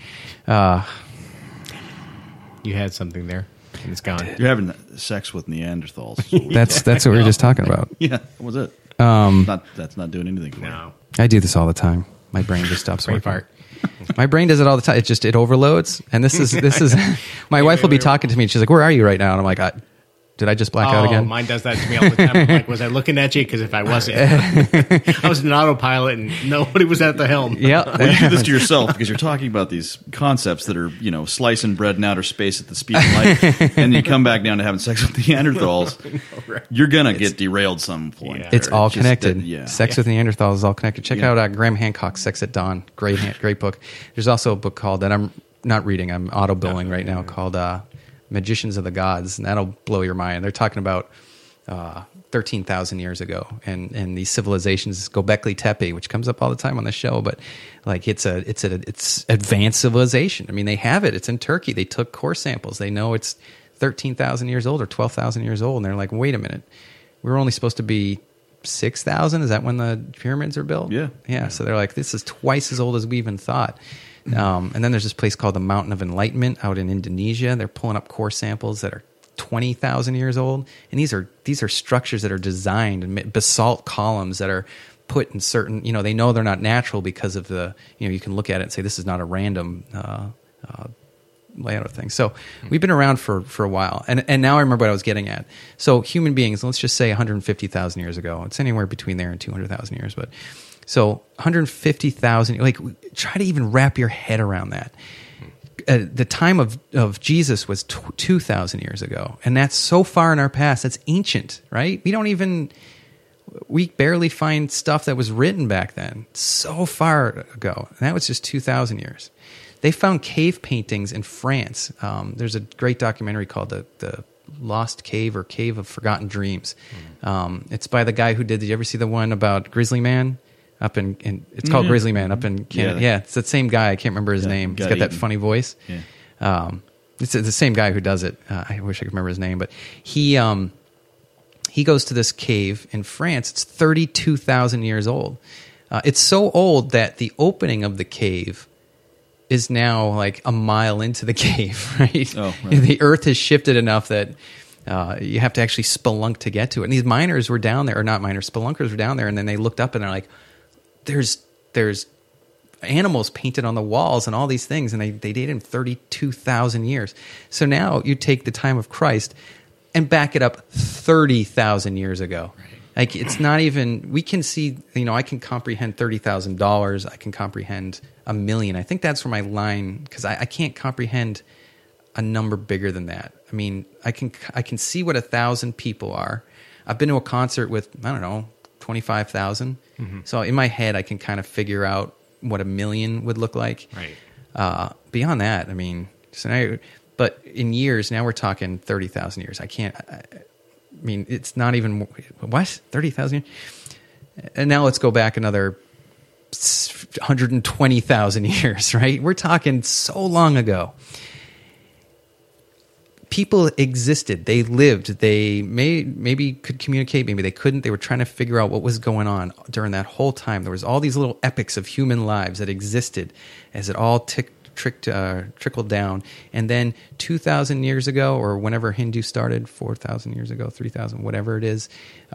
You had something there, and it's gone. You're having sex with Neanderthals. That's what we were just talking about. Yeah, that was it. That's not doing anything for No. I do this all the time. My brain just stops Brain working. fart. My brain does it all the time. It overloads, and this is. My wife will be talking to me, and she's like, "Where are you right now?" And I'm like, "Did I just black out again?" Mine does that to me all the time. I'm like, was I looking at you? Because if I wasn't, I was in autopilot, and nobody was at the helm. Yeah, well, you do this to yourself because you're talking about these concepts that are slicing bread in outer space at the speed of light, and you come back down to having sex with Neanderthals. Right. You're gonna get derailed some point. Yeah. It's all connected. Sex with Neanderthals is all connected. Check out Graham Hancock's Sex at Dawn. Great book. There's also a book called that I'm not reading. I'm auto-billing right now called Magicians of the Gods, and that'll blow your mind. They're talking about 13,000 years ago, and these civilizations, Göbekli Tepe, which comes up all the time on the show, but like it's advanced civilization. I mean, they have it. It's in Turkey. They took core samples. They know it's 13,000 years old or 12,000 years old, and they're like, wait a minute, we were only supposed to be 6,000. Is that when the pyramids are built? Yeah. So they're like, this is twice as old as we even thought. And then there's this place called the Mountain of Enlightenment out in Indonesia. They're pulling up core samples that are 20,000 years old, and these are structures that are designed and basalt columns that are put in certain. They know they're not natural because of the. You can look at it and say this is not a random layout of things. So we've been around for a while. And now I remember what I was getting at. So human beings, let's just say 150,000 years ago. It's anywhere between there and 200,000 years. But so 150,000, like try to even wrap your head around that. The time of Jesus was 2,000 years ago. And that's so far in our past. That's ancient, right? We barely find stuff that was written back then. So far ago. And that was just 2,000 years. They found cave paintings in France. There's a great documentary called The Lost Cave or Cave of Forgotten Dreams. It's by the guy who did you ever see the one about Grizzly Man? Up in it's called Grizzly Man up in Canada. Yeah, it's that same guy. I can't remember his name. He's got that funny voice. Yeah. It's the same guy who does it. I wish I could remember his name, but he goes to this cave in France. It's 32,000 years old. It's so old that the opening of the cave is now like a mile into the cave, right? Oh, right. The earth has shifted enough that you have to actually spelunk to get to it. And these miners were down there, or not miners, spelunkers were down there, and then they looked up and they're like, there's animals painted on the walls and all these things, and they dated in 32,000 years. So now you take the time of Christ and back it up 30,000 years ago. Right. Like it's not even, we can see, I can comprehend $30,000. I can comprehend $1 million. I think that's where my line, because I can't comprehend a number bigger than that. I mean, I can see what 1,000 people are. I've been to a concert with, 25,000. Mm-hmm. So in my head, I can kind of figure out what 1 million would look like. Right. Beyond that, I mean, but in years, now we're talking 30,000 years. It's not even, what? 30,000 years? And now let's go back another 120,000 years, right? We're talking so long ago. People existed. They lived. They maybe could communicate. Maybe they couldn't. They were trying to figure out what was going on during that whole time. There was all these little epics of human lives that existed as it all trickled down. And then 2,000 years ago, or whenever Hindu started, 4,000 years ago, 3,000, whatever it is,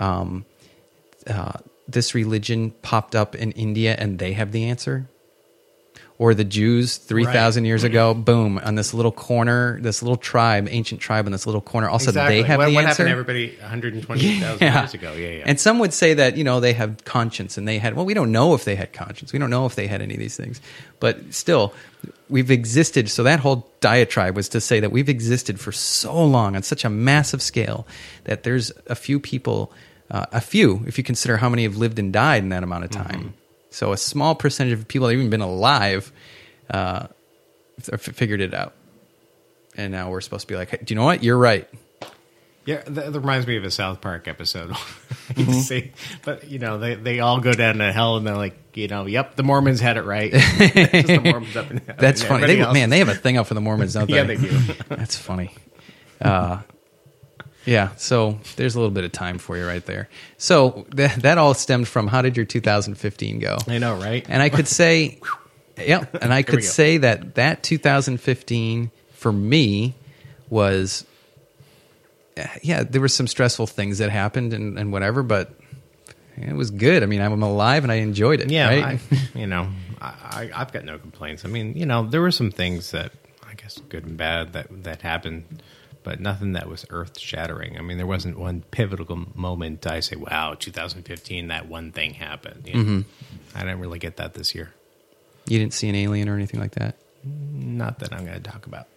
this religion popped up in India, and they have the answer. Or the Jews 3,000 years ago, boom, on this little corner, this little tribe, ancient tribe in this little corner. Also, they have the answer. What happened to everybody 120,000 years ago? Yeah. And some would say that, they have conscience, and they had, we don't know if they had conscience. We don't know if they had any of these things. But still, we've existed. So that whole diatribe was to say that we've existed for so long on such a massive scale that there's a few people, if you consider how many have lived and died in that amount of time. Mm-hmm. So a small percentage of people that have even been alive figured it out. And now we're supposed to be like, hey, do you know what? You're right. Yeah, that reminds me of a South Park episode. But, they all go down to hell and they're like, yep, the Mormons had it right. Just the Mormons up in hell. That's funny. They have a thing up for the Mormons, don't they? Yeah, they do. That's funny. Yeah, so there's a little bit of time for you right there. So that all stemmed from, how did your 2015 go? I know, right? And I could say, say that 2015 for me was, there were some stressful things that happened and whatever, but it was good. I mean, I'm alive and I enjoyed it. Yeah, right? I've got no complaints. I mean, there were some things that, I guess, good and bad that happened, but nothing that was earth-shattering. I mean, there wasn't one pivotal moment I say, wow, 2015, that one thing happened. Mm-hmm. I didn't really get that this year. You didn't see an alien or anything like that? Not that I'm going to talk about.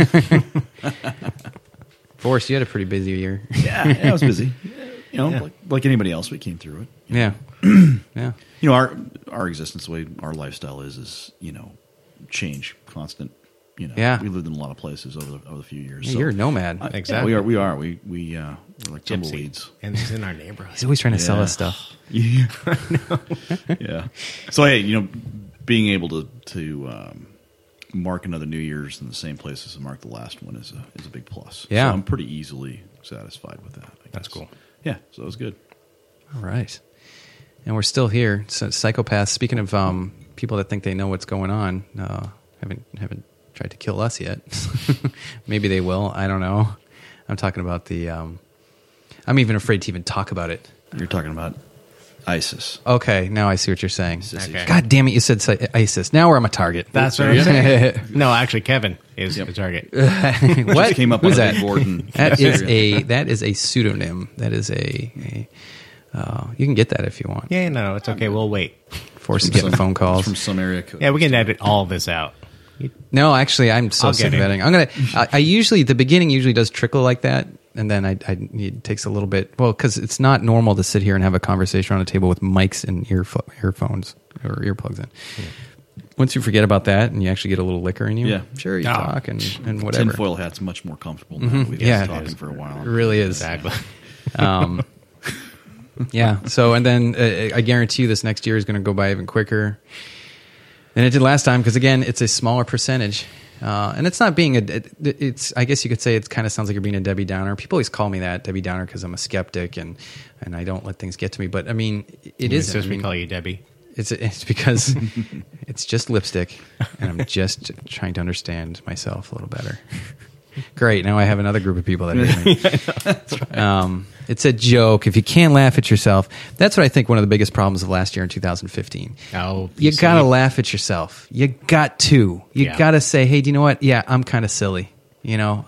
Forrest, you had a pretty busy year. Yeah, I was busy. Like anybody else, we came through it. Yeah. Yeah. Our existence, the way our lifestyle is, change, constant. We lived in a lot of places over the few years. Yeah, so, you're a nomad. Exactly. Yeah, we are. We're like tumbleweeds. And he's in our neighborhood. He's always trying to sell us stuff. Yeah. Yeah. So, hey, being able to mark another New Year's in the same place as to mark the last one is a big plus. Yeah. So I'm pretty easily satisfied with that, I guess. That's cool. Yeah, so it was good. All right. And we're still here. So, psychopaths, speaking of people that think they know what's going on, haven't tried to kill us yet. Maybe they will. I don't know. I'm talking about the... I'm even afraid to even talk about it. You're talking about ISIS. Okay, now I see what you're saying. Okay. God damn it, you said ISIS. Now we're on a target. That's what I'm saying. No, actually, Kevin is the target. What? Just came up Who's on that? a board. And That is a pseudonym. That is a you can get that if you want. Yeah, no, it's okay. We'll wait. Force of getting phone calls. from some area code. Yeah, we can edit all of this out. No, actually, I'm so I'll sick get of it. editing. I usually, the beginning usually does trickle like that, and then it takes a little bit. Well, because it's not normal to sit here and have a conversation around a table with mics and earphones or earplugs in. Once you forget about that and you actually get a little liquor in you, Yeah. sure, you Oh. talk and whatever. Tinfoil hat's much more comfortable now. We've Yeah. been talking for a while. It really is. Exactly. Yeah. So, and then I guarantee you this next year is going to go by even quicker than it did last time because, again, it's a smaller percentage. And it's not being it's, I guess you could say it kind of sounds like you're being a Debbie Downer. People always call me that, Debbie Downer, because I'm a skeptic and I don't let things get to me. But, I mean, it is. Supposed to call you Debbie. It's because it's just lipstick and I'm just trying to understand myself a little better. Great. Now I have another group of people that hate me. It's a joke. If you can't laugh at yourself, that's what I think one of the biggest problems of last year in 2015. Oh, You got to laugh at yourself. You got to. You Yeah. got to say, hey, do you know what? Yeah, I'm kind of silly. You know?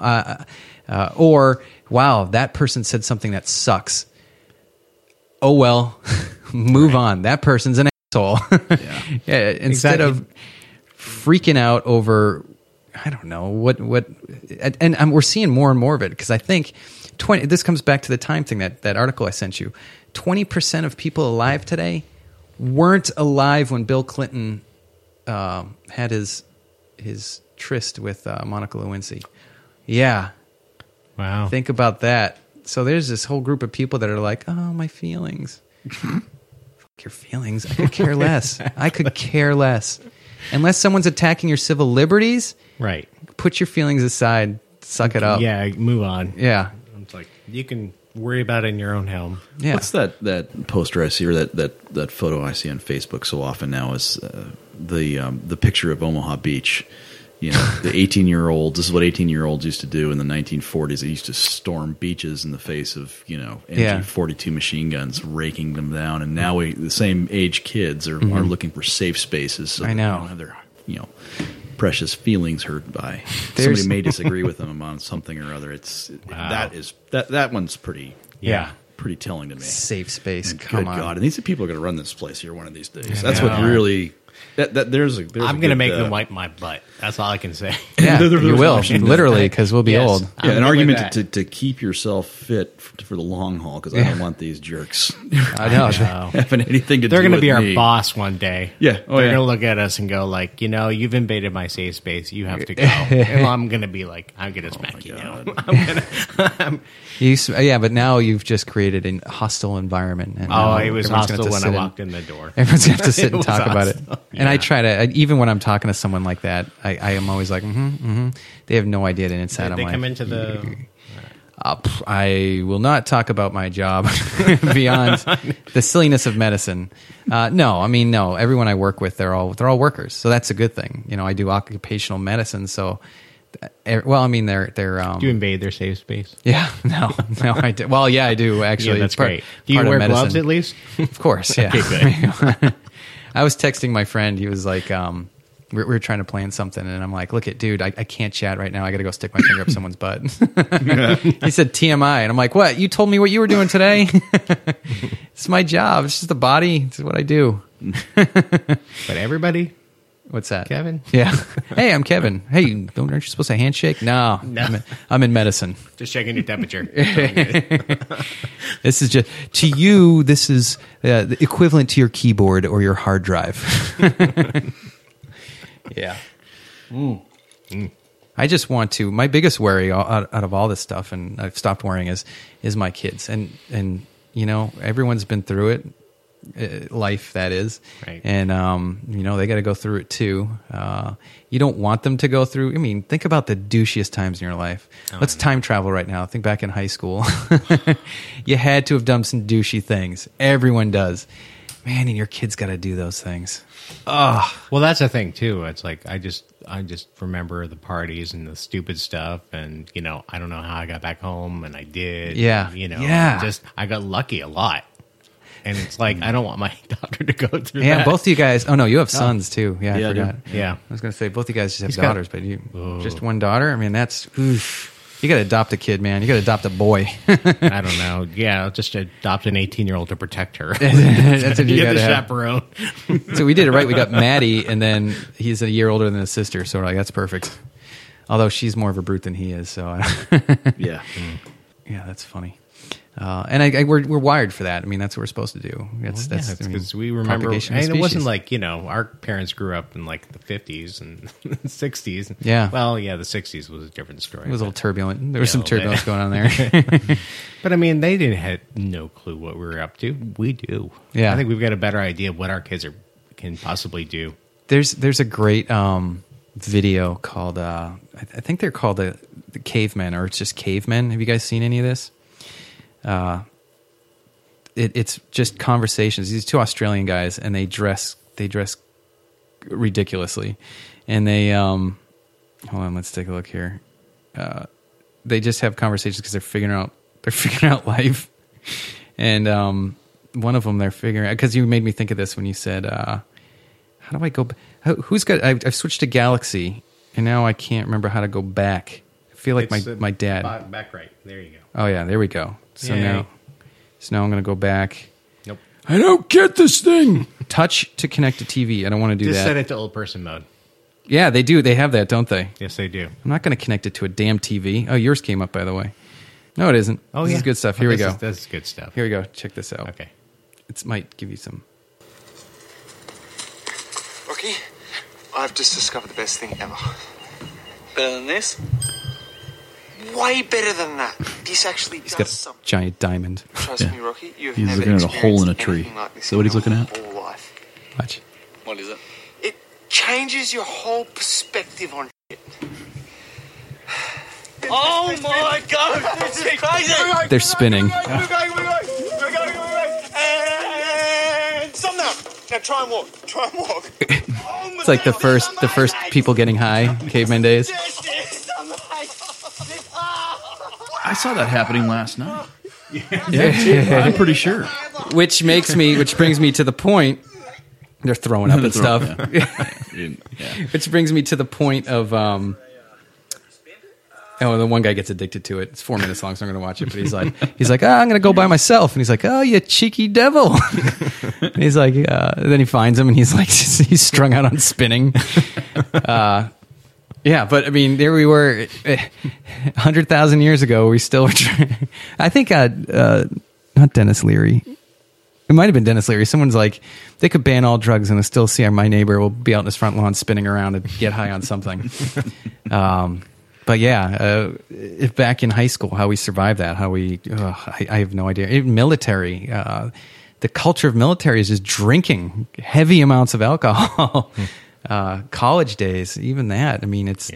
Or, wow, that person said something that sucks. Oh, well, move on. That person's an asshole. Yeah, instead of freaking out over, I don't know, what and we're seeing more and more of it because I think this comes back to the time thing, that article I sent you. 20% of people alive today weren't alive when Bill Clinton had his tryst with Monica Lewinsky. Yeah. Wow. Think about that. So there's this whole group of people that are like, oh, my feelings. Fuck your feelings. I could care less. I could care less. Unless someone's attacking your civil liberties, Right. put your feelings aside. Suck it up. Yeah, move on. Yeah. It's like, you can worry about it in your own home. Yeah. What's that poster I see, or that photo I see on Facebook so often now is the picture of Omaha Beach. You know, the 18-year-olds. This is what 18-year-olds used to do in the 1940s. They used to storm beaches in the face of, you know, MG-42 machine guns, raking them down. And now the same age kids are looking for safe spaces. So I know. They don't have their, you know, precious feelings hurt by There's- somebody may disagree with them on something or other. That one's pretty pretty telling to me. Safe space. And Come good on. God, and these people are going to run this place here one of these days. That's what really. There's I'm going to make them wipe my butt. That's all I can say. Yeah, There's you an will. option. Literally, because we'll be Yes. old. Yeah, I'm an good with argument that. to keep yourself fit for the long haul because I don't want these jerks I know. having anything to They're do going to with be our me. boss one day. Yeah. They're Oh, yeah. going to look at us and go like, you know, you've invaded my safe space. You have to go. And I'm going to be like, I'm going to smack you now. But now you've just created a hostile environment. And Oh, now it was everyone's gonna hostile have to when sit I in- walked in the door. Everyone's going to have to sit It and was talk about it. hostile. And I Yeah. try to, even when I'm talking to someone like that, I am always like, They have no idea the inside. They I'm come like, into the... I will not talk about my job beyond the silliness of medicine. No. Everyone I work with, they're all workers, so that's a good thing. You know, I do occupational medicine, so they're Do you invade their safe space? yeah, no, I do. Well, yeah, I do actually. Yeah, that's It's part- great. Do you part of wear medicine. gloves at least? Of course, yeah. Okay, I was texting my friend. He was like, we were trying to plan something, and I'm like, look it, dude, I can't chat right now. I got to go stick my finger up someone's butt. He said TMI, and I'm like, what? You told me what you were doing today? It's my job. It's just the body. It's what I do. But everybody... What's that? Kevin? Yeah. Hey, I'm Kevin. Hey, aren't you supposed to handshake? No. I'm in medicine. Just checking your temperature. This is just, to you, this is the equivalent to your keyboard or your hard drive. Yeah. I just want to, my biggest worry out of all this stuff, and I've stopped worrying, is my kids. And you know, everyone's been through it. Life, that is, right. And you know, they got to go through it too. You don't want them to go through. I mean, think about the douchiest times in your life. Let's time travel right now. Think back in high school. You had to have done some douchey things. Everyone does, man, and your kids got to do those things. Well, that's the thing too. It's like I just remember the parties and the stupid stuff, and you know, I don't know how I got back home, and I did. Yeah. You know, Yeah. I got lucky a lot. And it's like, I don't want my daughter to go through Yeah, that. both of you guys. Oh no, you have sons too. Yeah, I Yeah, I do. forgot. Yeah. I was going to say both of you guys just have He's got- daughters, but you just one daughter. I mean, that's you got to adopt a kid, man. You got to adopt a boy. I don't know. Yeah, I'll just adopt an 18-year-old to protect her. That's what you Get got the to have. chaperone. So we did it right. We got Maddie, and then he's a year older than his sister, so we're like, that's perfect. Although she's more of a brute than he is, so Yeah. yeah, that's funny. And we're wired for that. I mean, that's what we're supposed to do. That's I mean, because we remember, propagation of and it wasn't species. like, our parents grew up in like the 50s and 60s. Yeah. Well, yeah, the 60s was a different story. It was a little turbulent. There was some Yeah, a little turbulence bit. going on there. But I mean, they didn't have no clue what we were up to. We do. Yeah. I think we've got a better idea of what our kids can possibly do. There's a great video called I think they're called the Cavemen, or it's just Cavemen. Have you guys seen any of this? It's just conversations. These two Australian guys, and they dress ridiculously, and they hold on, let's take a look here. They just have conversations because they're figuring out life, and one of them they're figuring out, because you made me think of this when you said, how do I go? Who's got? I've switched to Galaxy, and now I can't remember how to go back. I feel like It's, my dad. Back right. There you go. Oh yeah, there we go. So Yay. now I'm going to go back. Nope. I don't get this thing. Touch to connect to TV. I don't want to do Just that. set it to old person mode. Yeah, they do. They have that, don't they? Yes, they do. I'm not going to connect it to a damn TV. Oh, yours came up, by the way. No, it isn't. Oh, this yeah. is good stuff. Here we go. This is good stuff. Here we go. Check this out. Okay. It might give you some. Rocky, I've just discovered the best thing ever. Better than this? Way better than that. This actually He's does got a something. giant diamond. Trust Yeah. me, Rocky, you've He's never looking at a hole in a experienced tree. anything like this Is that what he's in looking your at? whole life. Watch. What is it? It changes your whole perspective on shit. Oh my god! This is crazy! They're spinning. We're going. And stop now. Now try and walk. It's like the first people getting high, caveman days. I saw that happening last night. Yeah, I'm pretty sure. Which brings me to the point. They're throwing up and stuff. Yeah. Which brings me to the point of the one guy gets addicted to it. It's 4 minutes long, so I'm going to watch it. But he's like, I'm going to go by myself. And he's like, oh, you cheeky devil. And he's like, then he finds him, and he's like, he's strung out on spinning. Yeah, but I mean, there we were 100,000 years ago. We still were trying. I think not Dennis Leary. It might have been Dennis Leary. Someone's like, they could ban all drugs and still see my neighbor will be out in his front lawn spinning around and get high on something. But yeah, if back in high school, how we survived that, I have no idea. Even military, the culture of military is just drinking heavy amounts of alcohol. College days, even that. I mean, it's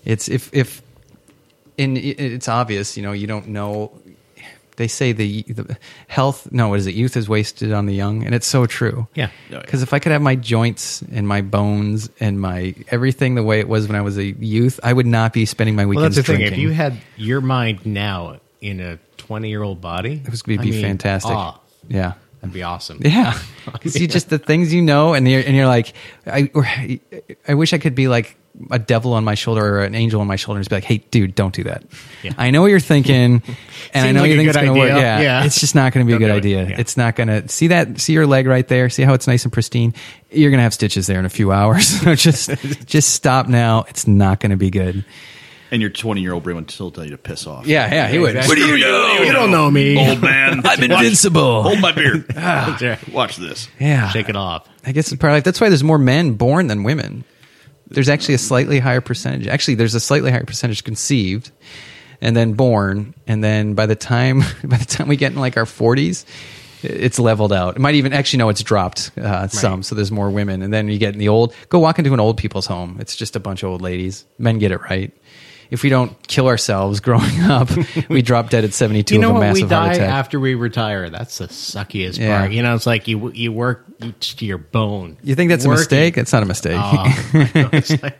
obvious, you don't know. They say the health, no, what is it? Youth is wasted on the young, and it's so true. Yeah. Because if I could have my joints and my bones and my everything the way it was when I was a youth, I would not be spending my Well, weekends that's the drinking. thing. If you had your mind now in a 20-year-old body, it would be fantastic. Yeah. That'd be awesome. Yeah, because you just the things and you're like, I wish I could be like a devil on my shoulder or an angel on my shoulder and just be like, hey, dude, don't do that. Yeah. I know what you're thinking, and I know like you a think it's good going to work. idea. Yeah, Yeah. it's just not going to be a Don't good do it. idea. Yeah. It's not going to see your leg right there. See how it's nice and pristine. You're going to have stitches there in a few hours. So just stop now. It's not going to be good. And your 20-year-old brain would still tell you to piss off. Yeah, he would. Exactly. What do you know? You don't know me. Old man. I'm invincible. Hold my beer. That's right. Watch this. Yeah, Shake it off. I guess it's probably that's why there's more men born than women. There's actually a slightly higher percentage. Actually, there's a slightly higher percentage conceived and then born, and then by the time we get in like our 40s, it's leveled out. It might even it's dropped some. So there's more women, and then you get in the old. Go walk into an old people's home. It's just a bunch of old ladies. Men get it right. If we don't kill ourselves growing up, we drop dead at 72 You know of a what? We massive heart die attack. after we retire. That's the suckiest Yeah. part. It's like you work to your bone. You think that's a mistake? It's not a mistake. Oh, it's like,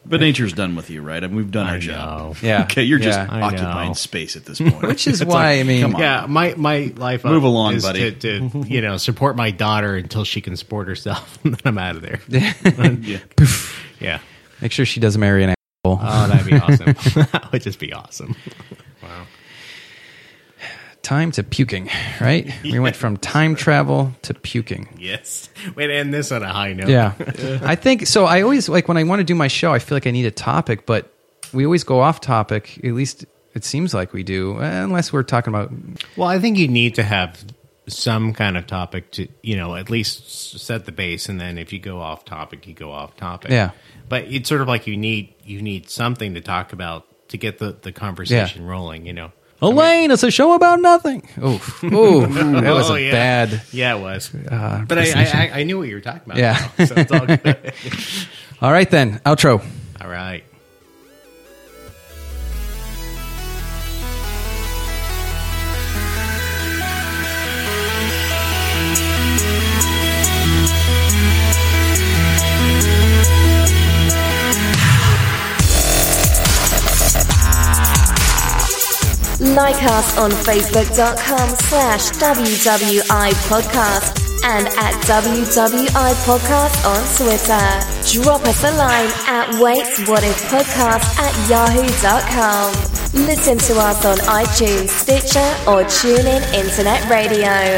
But nature's done with you, right? I mean, we've done our job. Yeah. Okay, you're just Yeah. occupying space at this point. Which is It's why, like, I mean, come on. Yeah, my life Move along, is buddy. to support my daughter until she can support herself, and then I'm out of there. Yeah. Yeah. Make sure she doesn't marry an asshole. Oh, that'd be awesome. That would just be awesome. Wow. Time to puking, right? We went from time travel to puking. Yes. Wait, end this on a high note. Yeah. I think so. I always like when I want to do my show, I feel like I need a topic, but we always go off topic. At least it seems like we do, unless we're talking about. Well, I think you need to have some kind of topic to, at least set the base, and then if you go off topic, you go off topic. Yeah. But it's sort of like you need something to talk about to get the conversation rolling, Elaine, it's a show about nothing. Oh, that was a bad. Yeah, it was. But I knew what you were talking about. Yeah. Now, so it's all good. All right, then. Outro. All right. Like us on Facebook.com/WWI Podcast and at WWI Podcast on Twitter. Drop us a line at waitswhatifpodcast@yahoo.com. Listen to us on iTunes, Stitcher, or TuneIn Internet Radio.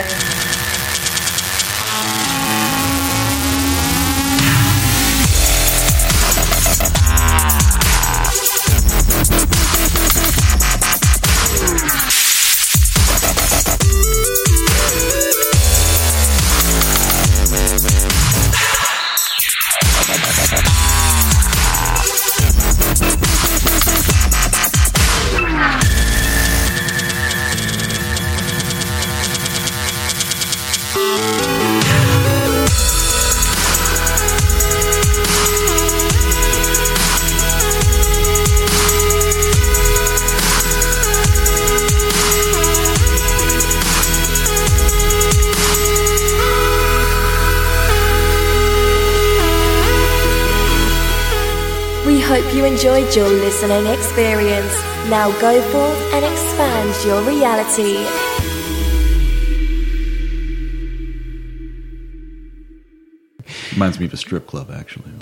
We hope you enjoyed your listening experience. Now go forth and expand your reality. Reminds me of a strip club, actually.